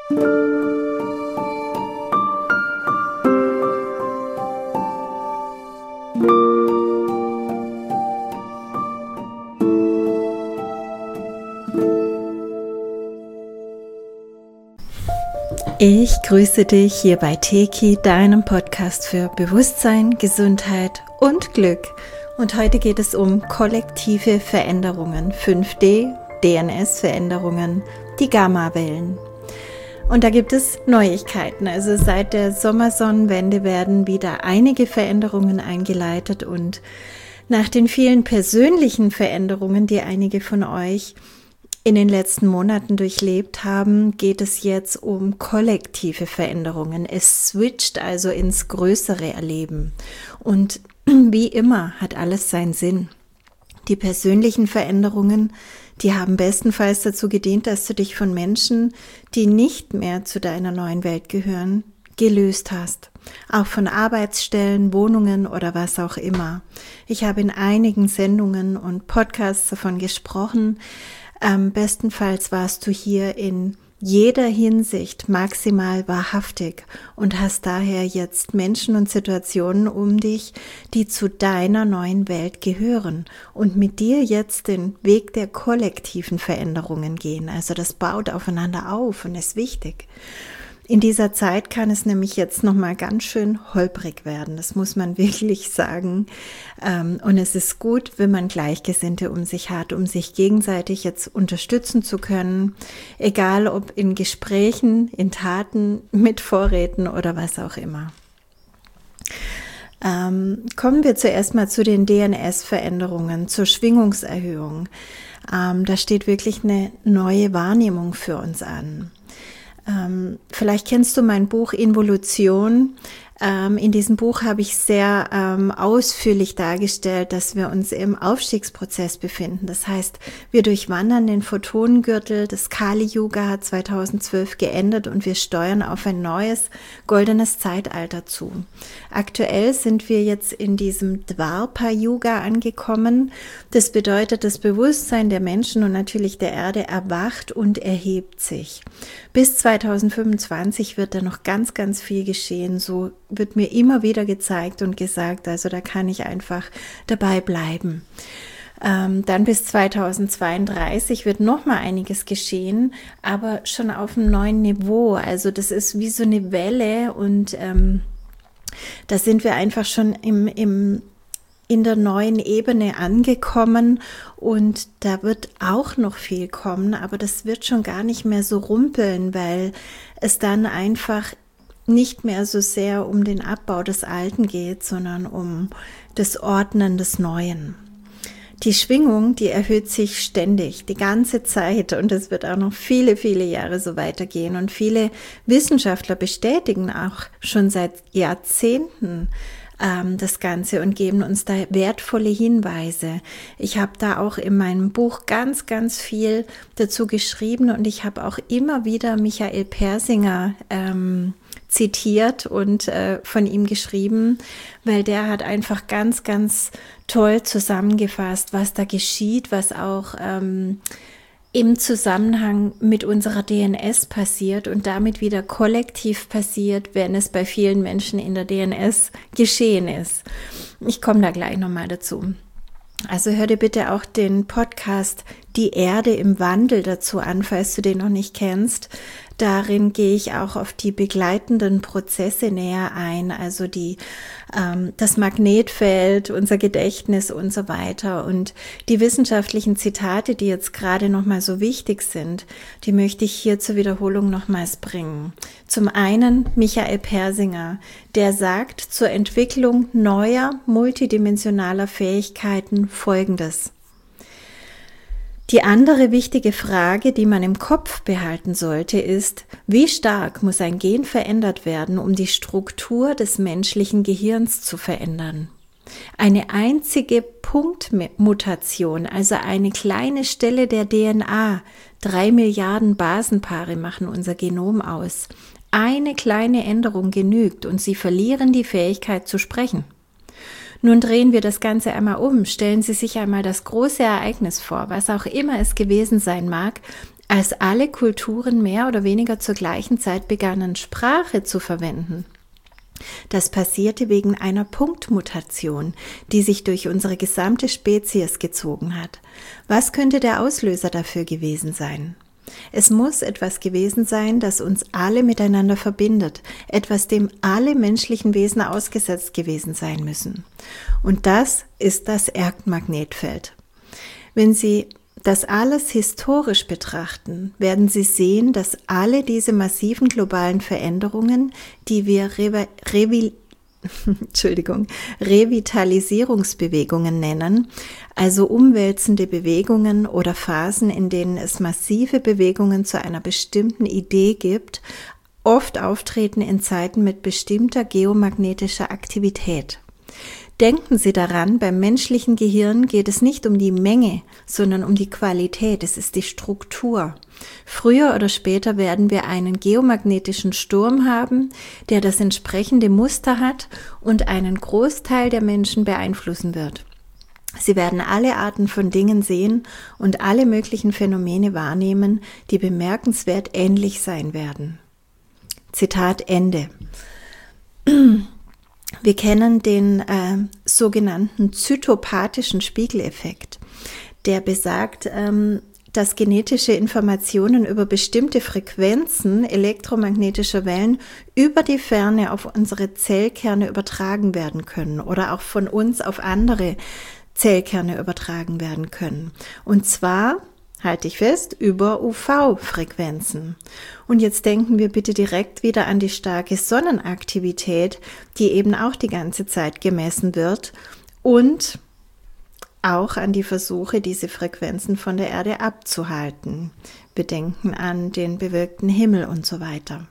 Ich grüße dich hier bei Teki, deinem Podcast für Bewusstsein, Gesundheit und Glück. Und heute geht es um kollektive Veränderungen, 5D, DNS-Veränderungen, die Gamma-Wellen. Und da gibt es Neuigkeiten. Also seit der Sommersonnenwende werden wieder einige Veränderungen eingeleitet und nach den vielen persönlichen Veränderungen, die einige von euch in den letzten Monaten durchlebt haben, geht es jetzt um kollektive Veränderungen. Es switcht also ins größere Erleben. Und wie immer hat alles seinen Sinn. Die persönlichen Veränderungen, die haben bestenfalls dazu gedient, dass du dich von Menschen, die nicht mehr zu deiner neuen Welt gehören, gelöst hast. Auch von Arbeitsstellen, Wohnungen oder was auch immer. Ich habe in einigen Sendungen und Podcasts davon gesprochen. Bestenfalls warst du hier in jeder Hinsicht maximal wahrhaftig und hast daher jetzt Menschen und Situationen um dich, die zu deiner neuen Welt gehören und mit dir jetzt den Weg der kollektiven Veränderungen gehen. Also das baut aufeinander auf und ist wichtig. In dieser Zeit kann es nämlich jetzt nochmal ganz schön holprig werden, das muss man wirklich sagen. Und es ist gut, wenn man Gleichgesinnte um sich hat, um sich gegenseitig jetzt unterstützen zu können, egal ob in Gesprächen, in Taten, mit Vorräten oder was auch immer. Kommen wir zuerst mal zu den DNS-Veränderungen, zur Schwingungserhöhung. Da steht wirklich eine neue Wahrnehmung für uns an. Vielleicht kennst du mein Buch Involution. In diesem Buch habe ich sehr ausführlich dargestellt, dass wir uns im Aufstiegsprozess befinden. Das heißt, wir durchwandern den Photonengürtel. Das Kali-Yuga hat 2012 geendet und wir steuern auf ein neues goldenes Zeitalter zu. Aktuell sind wir jetzt in diesem Dwapara-Yuga angekommen. Das bedeutet, das Bewusstsein der Menschen und natürlich der Erde erwacht und erhebt sich. Bis 2025 wird da noch ganz, ganz viel geschehen. So wird mir immer wieder gezeigt und gesagt, also da kann ich einfach dabei bleiben. Dann bis 2032 wird noch mal einiges geschehen, aber schon auf einem neuen Niveau. Also das ist wie so eine Welle und da sind wir einfach schon in der neuen Ebene angekommen und da wird auch noch viel kommen, aber das wird schon gar nicht mehr so rumpeln, weil es dann einfach nicht mehr so sehr um den Abbau des Alten geht, sondern um das Ordnen des Neuen. Die Schwingung, die erhöht sich ständig, die ganze Zeit und es wird auch noch viele, viele Jahre so weitergehen und viele Wissenschaftler bestätigen auch schon seit Jahrzehnten das Ganze und geben uns da wertvolle Hinweise. Ich habe da auch in meinem Buch ganz, ganz viel dazu geschrieben und ich habe auch immer wieder Michael Persinger zitiert und von ihm geschrieben, weil der hat einfach ganz, ganz toll zusammengefasst, was da geschieht, was auch im Zusammenhang mit unserer DNS passiert und damit wieder kollektiv passiert, wenn es bei vielen Menschen in der DNS geschehen ist. Ich komme da gleich nochmal dazu. Also hör dir bitte auch den Podcast Die Erde im Wandel dazu an, falls du den noch nicht kennst. Darin gehe ich auch auf die begleitenden Prozesse näher ein, also das Magnetfeld, unser Gedächtnis und so weiter. Und die wissenschaftlichen Zitate, die jetzt gerade nochmal so wichtig sind, die möchte ich hier zur Wiederholung nochmals bringen. Zum einen Michael Persinger, der sagt zur Entwicklung neuer multidimensionaler Fähigkeiten Folgendes. Die andere wichtige Frage, die man im Kopf behalten sollte, ist, wie stark muss ein Gen verändert werden, um die Struktur des menschlichen Gehirns zu verändern? Eine einzige Punktmutation, also eine kleine Stelle der DNA, 3 Milliarden Basenpaare machen unser Genom aus. Eine kleine Änderung genügt und sie verlieren die Fähigkeit zu sprechen. Nun drehen wir das Ganze einmal um. Stellen Sie sich einmal das große Ereignis vor, was auch immer es gewesen sein mag, als alle Kulturen mehr oder weniger zur gleichen Zeit begannen, Sprache zu verwenden. Das passierte wegen einer Punktmutation, die sich durch unsere gesamte Spezies gezogen hat. Was könnte der Auslöser dafür gewesen sein? Es muss etwas gewesen sein, das uns alle miteinander verbindet, etwas, dem alle menschlichen Wesen ausgesetzt gewesen sein müssen. Und das ist das Erdmagnetfeld. Wenn Sie das alles historisch betrachten, werden Sie sehen, dass alle diese massiven globalen Veränderungen, die wir Revitalisierungsbewegungen nennen, also umwälzende Bewegungen oder Phasen, in denen es massive Bewegungen zu einer bestimmten Idee gibt, oft auftreten in Zeiten mit bestimmter geomagnetischer Aktivität. Denken Sie daran, beim menschlichen Gehirn geht es nicht um die Menge, sondern um die Qualität, es ist die Struktur. Früher oder später werden wir einen geomagnetischen Sturm haben, der das entsprechende Muster hat und einen Großteil der Menschen beeinflussen wird. Sie werden alle Arten von Dingen sehen und alle möglichen Phänomene wahrnehmen, die bemerkenswert ähnlich sein werden. Zitat Ende. Wir kennen den sogenannten zytopathischen Spiegeleffekt, der besagt, dass genetische Informationen über bestimmte Frequenzen elektromagnetischer Wellen über die Ferne auf unsere Zellkerne übertragen werden können oder auch von uns auf andere Zellkerne übertragen werden können. Und zwar, halte ich fest, über UV-Frequenzen. Und jetzt denken wir bitte direkt wieder an die starke Sonnenaktivität, die eben auch die ganze Zeit gemessen wird, und auch an die Versuche, diese Frequenzen von der Erde abzuhalten. Wir denken an den bewölkten Himmel und so weiter.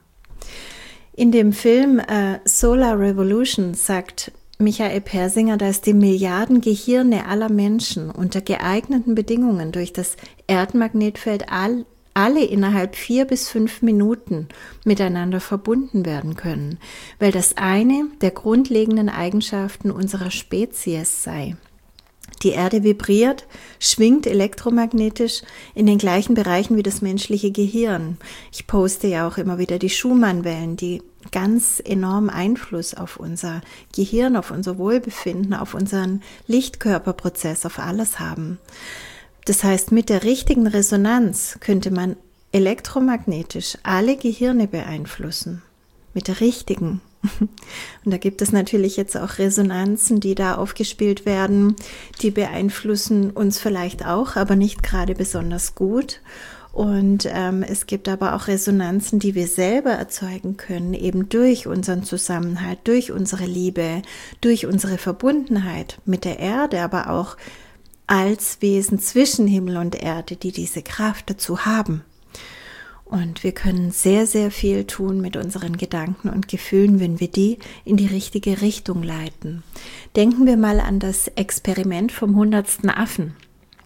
In dem Film Solar Revolution sagt Michael Persinger, dass die Milliarden Gehirne aller Menschen unter geeigneten Bedingungen durch das Erdmagnetfeld alle innerhalb 4 bis 5 Minuten miteinander verbunden werden können, weil das eine der grundlegenden Eigenschaften unserer Spezies sei. Die Erde vibriert, schwingt elektromagnetisch in den gleichen Bereichen wie das menschliche Gehirn. Ich poste ja auch immer wieder die Schumann-Wellen, die ganz enorm Einfluss auf unser Gehirn, auf unser Wohlbefinden, auf unseren Lichtkörperprozess, auf alles haben. Das heißt, mit der richtigen Resonanz könnte man elektromagnetisch alle Gehirne beeinflussen. Mit der richtigen. Und da gibt es natürlich jetzt auch Resonanzen, die da aufgespielt werden, die beeinflussen uns vielleicht auch, aber nicht gerade besonders gut. Und es gibt aber auch Resonanzen, die wir selber erzeugen können, eben durch unseren Zusammenhalt, durch unsere Liebe, durch unsere Verbundenheit mit der Erde, aber auch als Wesen zwischen Himmel und Erde, die diese Kraft dazu haben. Und wir können sehr, sehr viel tun mit unseren Gedanken und Gefühlen, wenn wir die in die richtige Richtung leiten. Denken wir mal an das Experiment vom 100. Affen.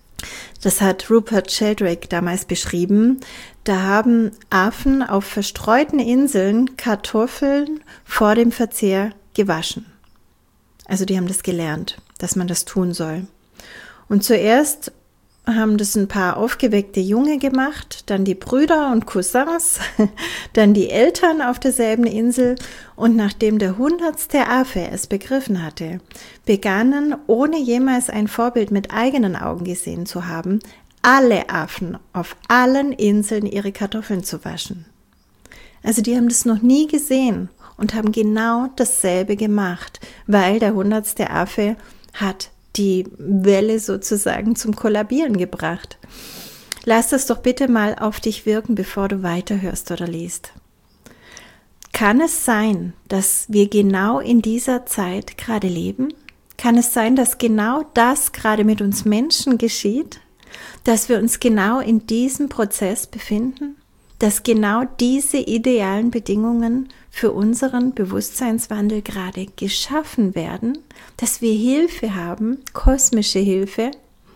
Das hat Rupert Sheldrake damals beschrieben. Da haben Affen auf verstreuten Inseln Kartoffeln vor dem Verzehr gewaschen. Also die haben das gelernt, dass man das tun soll. Und zuerst haben das ein paar aufgeweckte Junge gemacht, dann die Brüder und Cousins, dann die Eltern auf derselben Insel, und nachdem der 100. Affe es begriffen hatte, begannen, ohne jemals ein Vorbild mit eigenen Augen gesehen zu haben, alle Affen auf allen Inseln ihre Kartoffeln zu waschen. Also die haben das noch nie gesehen und haben genau dasselbe gemacht, weil der 100. Affe hat die Welle sozusagen zum Kollabieren gebracht. Lass das doch bitte mal auf dich wirken, bevor du weiterhörst oder liest. Kann es sein, dass wir genau in dieser Zeit gerade leben? Kann es sein, dass genau das gerade mit uns Menschen geschieht? Dass wir uns genau in diesem Prozess befinden? Dass genau diese idealen Bedingungen für unseren Bewusstseinswandel gerade geschaffen werden, dass wir Hilfe haben, kosmische Hilfe.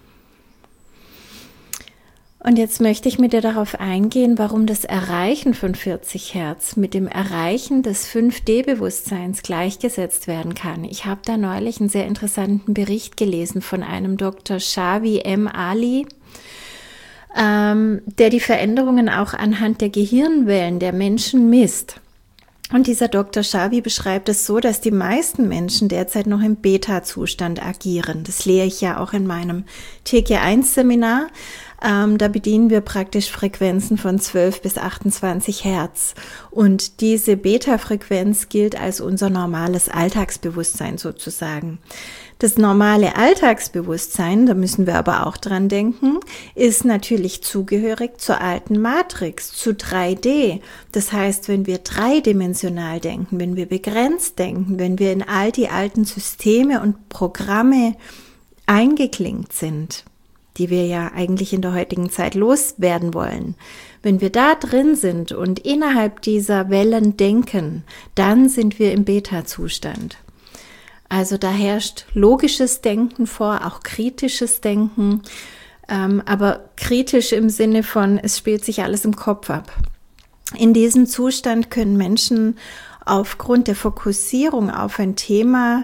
Und jetzt möchte ich mit dir darauf eingehen, warum das Erreichen von 40 Hertz mit dem Erreichen des 5D-Bewusstseins gleichgesetzt werden kann. Ich habe da neulich einen sehr interessanten Bericht gelesen von einem Dr. Shavi M. Ali. der die Veränderungen auch anhand der Gehirnwellen der Menschen misst. Und dieser Dr. Shavi beschreibt es so, dass die meisten Menschen derzeit noch im Beta-Zustand agieren. Das lehre ich ja auch in meinem TG1-Seminar. Da bedienen wir praktisch Frequenzen von 12 bis 28 Hertz. Und diese Beta-Frequenz gilt als unser normales Alltagsbewusstsein sozusagen. Das normale Alltagsbewusstsein, da müssen wir aber auch dran denken, ist natürlich zugehörig zur alten Matrix, zu 3D. Das heißt, wenn wir dreidimensional denken, wenn wir begrenzt denken, wenn wir in all die alten Systeme und Programme eingeklinkt sind, die wir ja eigentlich in der heutigen Zeit loswerden wollen. Wenn wir da drin sind und innerhalb dieser Wellen denken, dann sind wir im Beta-Zustand. Also da herrscht logisches Denken vor, auch kritisches Denken, aber kritisch im Sinne von, es spielt sich alles im Kopf ab. In diesem Zustand können Menschen aufgrund der Fokussierung auf ein Thema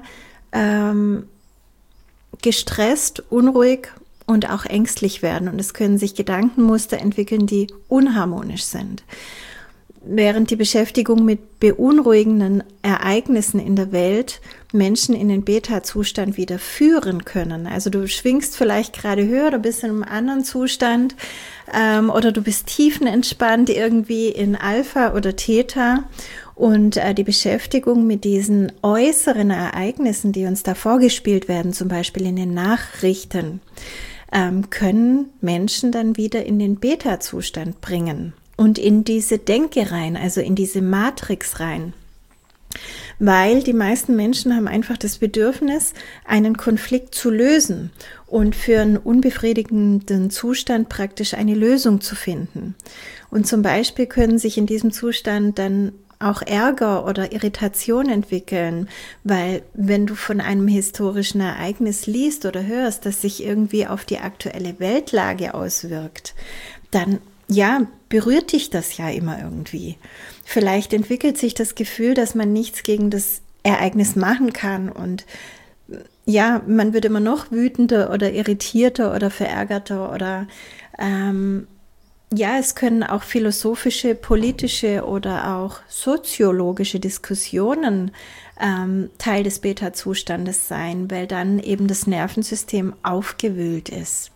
gestresst, unruhig und auch ängstlich werden. Und es können sich Gedankenmuster entwickeln, die unharmonisch sind. Während die Beschäftigung mit beunruhigenden Ereignissen in der Welt Menschen in den Beta-Zustand wieder führen können. Also du schwingst vielleicht gerade höher, du bist in einem anderen Zustand oder du bist tiefenentspannt irgendwie in Alpha oder Theta. Und die Beschäftigung mit diesen äußeren Ereignissen, die uns da vorgespielt werden, zum Beispiel in den Nachrichten, können Menschen dann wieder in den Beta-Zustand bringen. Und in diese Denke rein, also in diese Matrix rein. Weil die meisten Menschen haben einfach das Bedürfnis, einen Konflikt zu lösen und für einen unbefriedigenden Zustand praktisch eine Lösung zu finden. Und zum Beispiel können sich in diesem Zustand dann auch Ärger oder Irritation entwickeln, weil wenn du von einem historischen Ereignis liest oder hörst, das sich irgendwie auf die aktuelle Weltlage auswirkt, dann berührt dich das ja immer irgendwie. Vielleicht entwickelt sich das Gefühl, dass man nichts gegen das Ereignis machen kann und man wird immer noch wütender oder irritierter oder verärgerter oder es können auch philosophische, politische oder auch soziologische Diskussionen Teil des Beta-Zustandes sein, weil dann eben das Nervensystem aufgewühlt ist.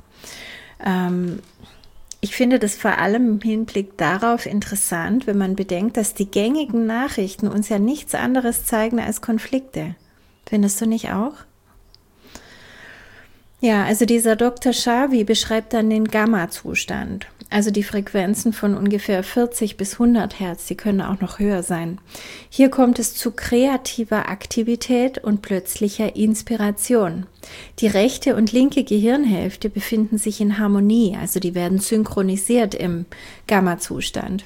Ich finde das vor allem im Hinblick darauf interessant, wenn man bedenkt, dass die gängigen Nachrichten uns ja nichts anderes zeigen als Konflikte. Findest du nicht auch? Ja, also dieser Dr. Shavi beschreibt dann den Gamma-Zustand, also die Frequenzen von ungefähr 40 bis 100 Hertz, die können auch noch höher sein. Hier kommt es zu kreativer Aktivität und plötzlicher Inspiration. Die rechte und linke Gehirnhälfte befinden sich in Harmonie, also die werden synchronisiert im Gamma-Zustand.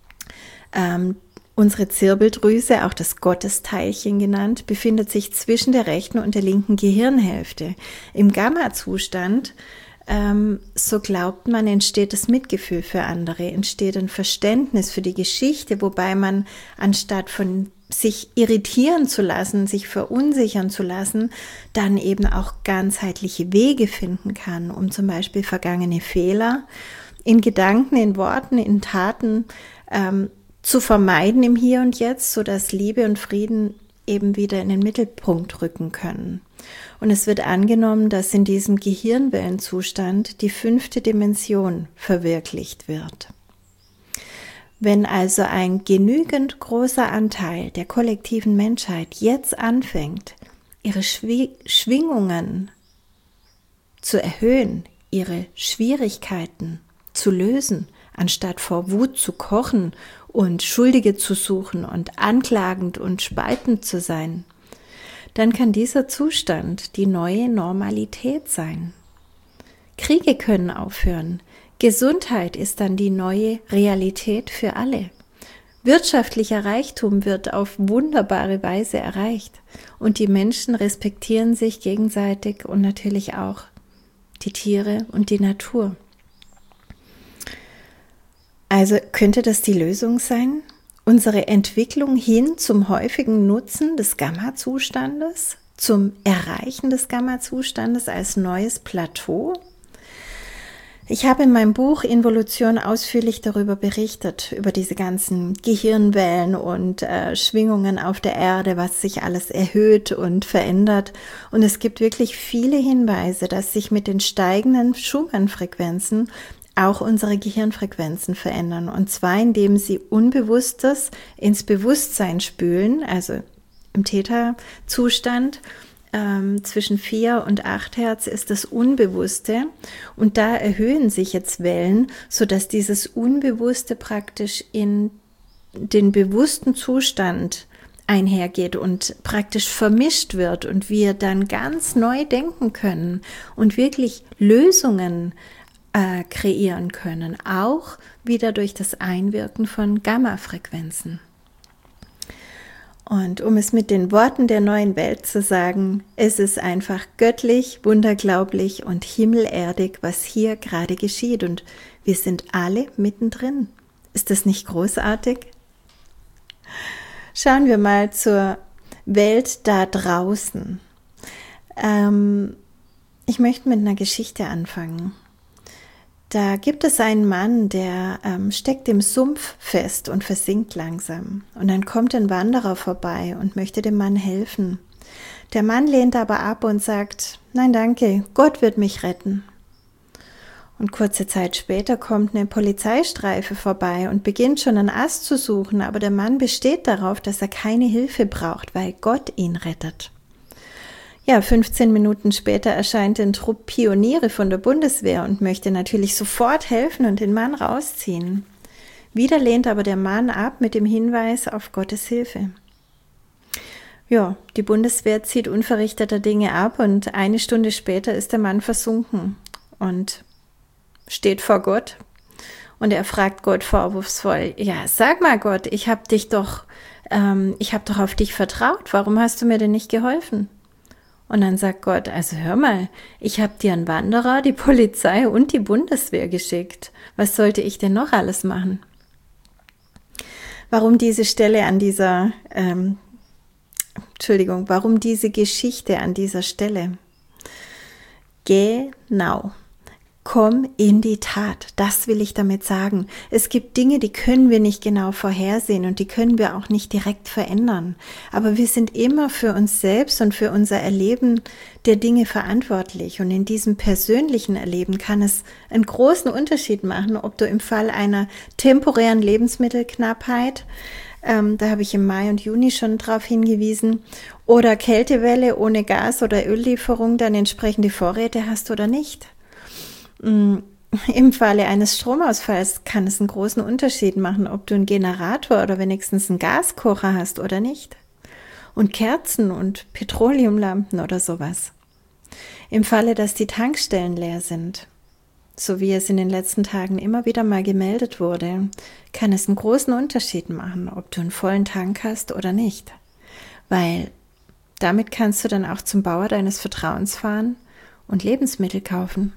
Unsere Zirbeldrüse, auch das Gottesteilchen genannt, befindet sich zwischen der rechten und der linken Gehirnhälfte. Im Gamma-Zustand, so glaubt man, entsteht das Mitgefühl für andere, entsteht ein Verständnis für die Geschichte, wobei man anstatt von sich irritieren zu lassen, sich verunsichern zu lassen, dann eben auch ganzheitliche Wege finden kann, um zum Beispiel vergangene Fehler in Gedanken, in Worten, in Taten zu vermeiden im Hier und Jetzt, sodass Liebe und Frieden eben wieder in den Mittelpunkt rücken können. Und es wird angenommen, dass in diesem Gehirnwellenzustand die 5. Dimension verwirklicht wird. Wenn also ein genügend großer Anteil der kollektiven Menschheit jetzt anfängt, ihre Schwingungen zu erhöhen, ihre Schwierigkeiten zu lösen, anstatt vor Wut zu kochen und Schuldige zu suchen und anklagend und spaltend zu sein, dann kann dieser Zustand die neue Normalität sein. Kriege können aufhören. Gesundheit ist dann die neue Realität für alle. Wirtschaftlicher Reichtum wird auf wunderbare Weise erreicht und die Menschen respektieren sich gegenseitig und natürlich auch die Tiere und die Natur. Also könnte das die Lösung sein? Unsere Entwicklung hin zum häufigen Nutzen des Gamma-Zustandes, zum Erreichen des Gamma-Zustandes als neues Plateau? Ich habe in meinem Buch Involution ausführlich darüber berichtet, über diese ganzen Gehirnwellen und Schwingungen auf der Erde, was sich alles erhöht und verändert. Und es gibt wirklich viele Hinweise, dass sich mit den steigenden Schumann-Frequenzen auch unsere Gehirnfrequenzen verändern. Und zwar, indem sie Unbewusstes ins Bewusstsein spülen, also im Theta-Zustand. Zwischen 4 und 8 Hertz ist das Unbewusste und da erhöhen sich jetzt Wellen, sodass dieses Unbewusste praktisch in den bewussten Zustand einhergeht und praktisch vermischt wird und wir dann ganz neu denken können und wirklich Lösungen kreieren können, auch wieder durch das Einwirken von Gamma-Frequenzen. Und um es mit den Worten der neuen Welt zu sagen, es ist einfach göttlich, wunderglaublich und himmelerdig, was hier gerade geschieht. Und wir sind alle mittendrin. Ist das nicht großartig? Schauen wir mal zur Welt da draußen. Ich möchte mit einer Geschichte anfangen. Da gibt es einen Mann, der steckt im Sumpf fest und versinkt langsam. Und dann kommt ein Wanderer vorbei und möchte dem Mann helfen. Der Mann lehnt aber ab und sagt, nein, danke, Gott wird mich retten. Und kurze Zeit später kommt eine Polizeistreife vorbei und beginnt schon einen Ast zu suchen, aber der Mann besteht darauf, dass er keine Hilfe braucht, weil Gott ihn rettet. Ja, 15 Minuten später erscheint ein Trupp Pioniere von der Bundeswehr und möchte natürlich sofort helfen und den Mann rausziehen. Wieder lehnt aber der Mann ab mit dem Hinweis auf Gottes Hilfe. Ja, die Bundeswehr zieht unverrichteter Dinge ab und eine Stunde später ist der Mann versunken und steht vor Gott. Und er fragt Gott vorwurfsvoll, ja, sag mal Gott, ich habe doch auf dich vertraut, warum hast du mir denn nicht geholfen? Und dann sagt Gott, also hör mal, ich habe dir einen Wanderer, die Polizei und die Bundeswehr geschickt. Was sollte ich denn noch alles machen? Warum diese Geschichte an dieser Stelle? Genau. Komm in die Tat, das will ich damit sagen. Es gibt Dinge, die können wir nicht genau vorhersehen und die können wir auch nicht direkt verändern. Aber wir sind immer für uns selbst und für unser Erleben der Dinge verantwortlich. Und in diesem persönlichen Erleben kann es einen großen Unterschied machen, ob du im Fall einer temporären Lebensmittelknappheit, da habe ich im Mai und Juni schon darauf hingewiesen, oder Kältewelle ohne Gas- oder Öllieferung dann entsprechende Vorräte hast oder nicht. Im Falle eines Stromausfalls kann es einen großen Unterschied machen, ob du einen Generator oder wenigstens einen Gaskocher hast oder nicht. Und Kerzen und Petroleumlampen oder sowas. Im Falle, dass die Tankstellen leer sind, so wie es in den letzten Tagen immer wieder mal gemeldet wurde, kann es einen großen Unterschied machen, ob du einen vollen Tank hast oder nicht. Weil damit kannst du dann auch zum Bauer deines Vertrauens fahren und Lebensmittel kaufen.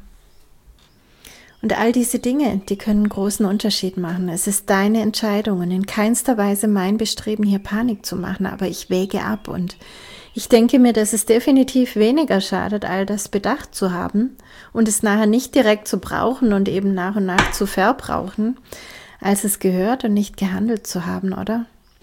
Und all diese Dinge, die können einen großen Unterschied machen. Es ist deine Entscheidung und in keinster Weise mein Bestreben, hier Panik zu machen, aber ich wäge ab und ich denke mir, dass es definitiv weniger schadet, all das bedacht zu haben und es nachher nicht direkt zu brauchen und eben nach und nach zu verbrauchen, als es gehört und nicht gehandelt zu haben, oder?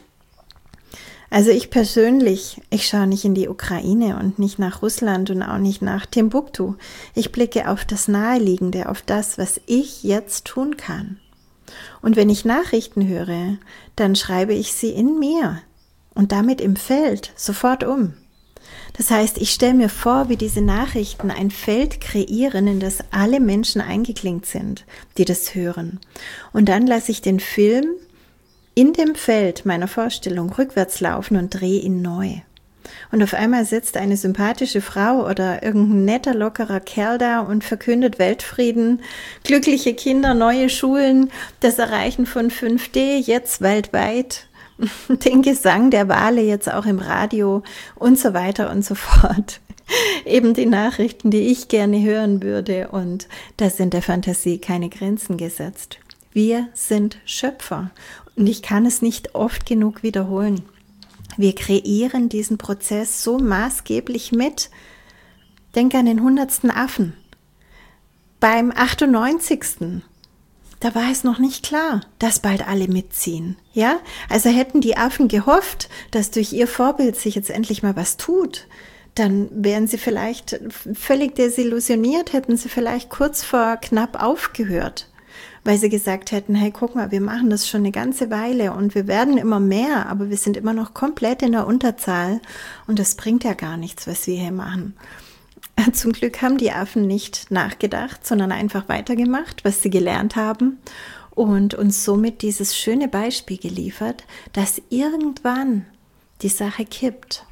Also ich persönlich, ich schaue nicht in die Ukraine und nicht nach Russland und auch nicht nach Timbuktu. Ich blicke auf das Naheliegende, auf das, was ich jetzt tun kann. Und wenn ich Nachrichten höre, dann schreibe ich sie in mir und damit im Feld sofort um. Das heißt, ich stelle mir vor, wie diese Nachrichten ein Feld kreieren, in das alle Menschen eingeklinkt sind, die das hören. Und dann lasse ich den Film in dem Feld meiner Vorstellung rückwärts laufen und drehe ihn neu. Und auf einmal sitzt eine sympathische Frau oder irgendein netter, lockerer Kerl da und verkündet Weltfrieden, glückliche Kinder, neue Schulen, das Erreichen von 5D jetzt weltweit, den Gesang der Wale jetzt auch im Radio und so weiter und so fort. Eben die Nachrichten, die ich gerne hören würde, und da sind der Fantasie keine Grenzen gesetzt. Wir sind Schöpfer und ich kann es nicht oft genug wiederholen. Wir kreieren diesen Prozess so maßgeblich mit. Denk an den 100. Affen. beim 98. Da war es noch nicht klar, dass bald alle mitziehen. Ja, also hätten die Affen gehofft, dass durch ihr Vorbild sich jetzt endlich mal was tut, dann wären sie vielleicht völlig desillusioniert, hätten sie vielleicht kurz vor knapp aufgehört, weil sie gesagt hätten, hey, guck mal, wir machen das schon eine ganze Weile und wir werden immer mehr, aber wir sind immer noch komplett in der Unterzahl und das bringt ja gar nichts, was wir hier machen. Zum Glück haben die Affen nicht nachgedacht, sondern einfach weitergemacht, was sie gelernt haben und uns somit dieses schöne Beispiel geliefert, dass irgendwann die Sache kippt.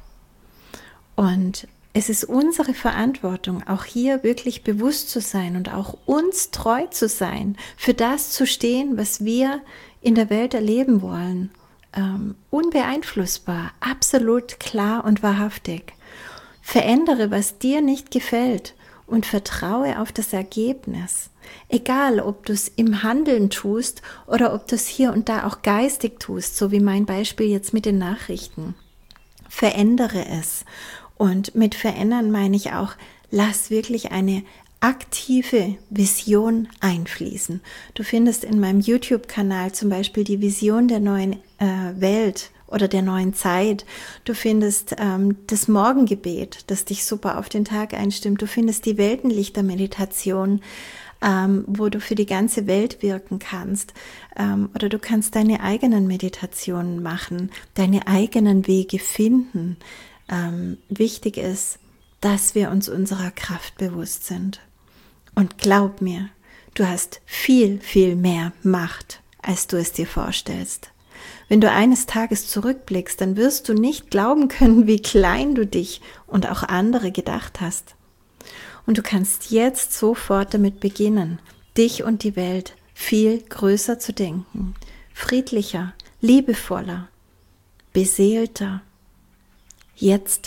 Und es ist unsere Verantwortung, auch hier wirklich bewusst zu sein und auch uns treu zu sein, für das zu stehen, was wir in der Welt erleben wollen. Unbeeinflussbar, absolut klar und wahrhaftig. Verändere, was dir nicht gefällt und vertraue auf das Ergebnis. Egal, ob du es im Handeln tust oder ob du es hier und da auch geistig tust, so wie mein Beispiel jetzt mit den Nachrichten. Verändere es. Und mit verändern meine ich auch, lass wirklich eine aktive Vision einfließen. Du findest in meinem YouTube-Kanal zum Beispiel die Vision der neuen Welt oder der neuen Zeit. Du findest das Morgengebet, das dich super auf den Tag einstimmt. Du findest die Weltenlichter-Meditation, wo du für die ganze Welt wirken kannst. Oder du kannst deine eigenen Meditationen machen, deine eigenen Wege finden. Wichtig ist, dass wir uns unserer Kraft bewusst sind. Und glaub mir, du hast viel, viel mehr Macht, als du es dir vorstellst. Wenn du eines Tages zurückblickst, dann wirst du nicht glauben können, wie klein du dich und auch andere gedacht hast. Und du kannst jetzt sofort damit beginnen, dich und die Welt viel größer zu denken, friedlicher, liebevoller, beseelter. Jetzt.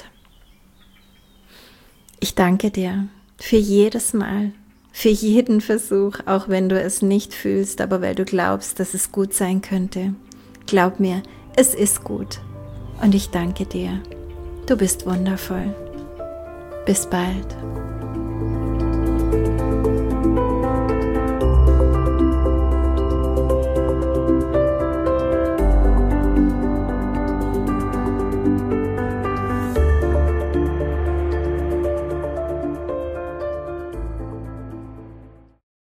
Ich danke dir für jedes Mal, für jeden Versuch, auch wenn du es nicht fühlst, aber weil du glaubst, dass es gut sein könnte. Glaub mir, es ist gut. Und ich danke dir. Du bist wundervoll. Bis bald.